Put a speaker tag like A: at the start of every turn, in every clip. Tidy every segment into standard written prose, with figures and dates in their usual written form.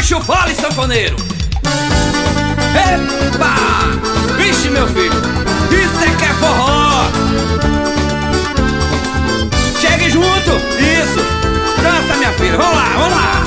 A: Macho, fale, sanfoneiro. Epa! Vixe, meu filho, isso é que é forró. Chegue junto, isso. Dança, minha filha, vamos lá, vamos lá.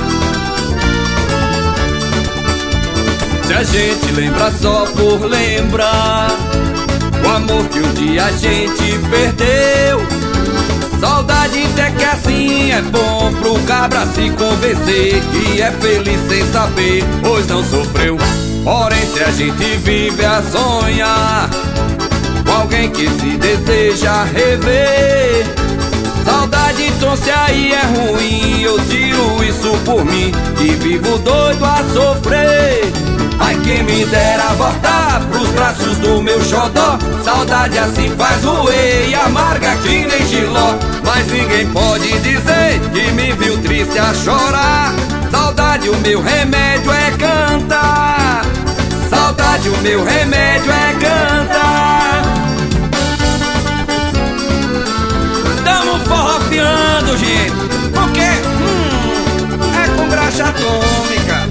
A: Se a gente lembra só por lembrar o amor que um dia a gente perdeu, saudade até que assim é bom pro cabra se convencer que é feliz sem saber, pois não sofreu. Porém, se a gente vive a sonhar com alguém que se deseja rever, saudade então se aí é ruim, eu tiro isso por mim, que vivo doido a sofrer. Ai, quem me dera voltar pros braços do meu xodó, saudade assim faz roer e amarga que nem giló. Mas ninguém pode dizer que me viu triste a chorar, saudade o meu remédio é cantar, saudade o meu remédio é cantar. Tamo forrofiando, gente, porque é com graxa atômica.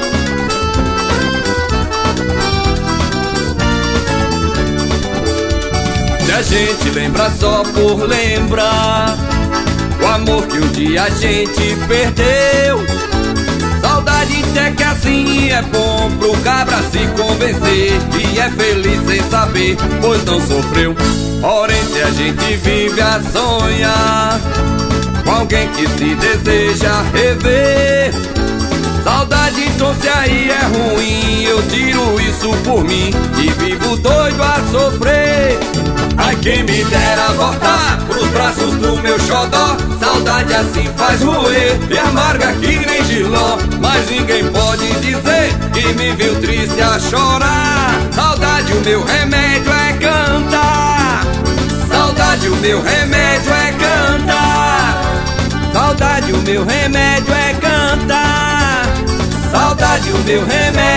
A: Se a gente lembra só por lembrar o amor que um dia a gente perdeu, saudade até que assim é bom pro cabra se convencer que é feliz sem saber, pois não sofreu. Porém, se a gente vive a sonhar com alguém que se deseja rever, saudade então se aí é ruim, eu tiro isso por mim, e vivo doido a sofrer. Ai, quem me dera voltar pros braços do meu xodó, saudade assim faz roer e amarga que nem giló. Mas ninguém pode dizer que me viu triste a chorar, saudade o meu remédio é cantar, saudade o meu remédio é cantar, saudade o meu remédio é cantar, saudade o meu remédio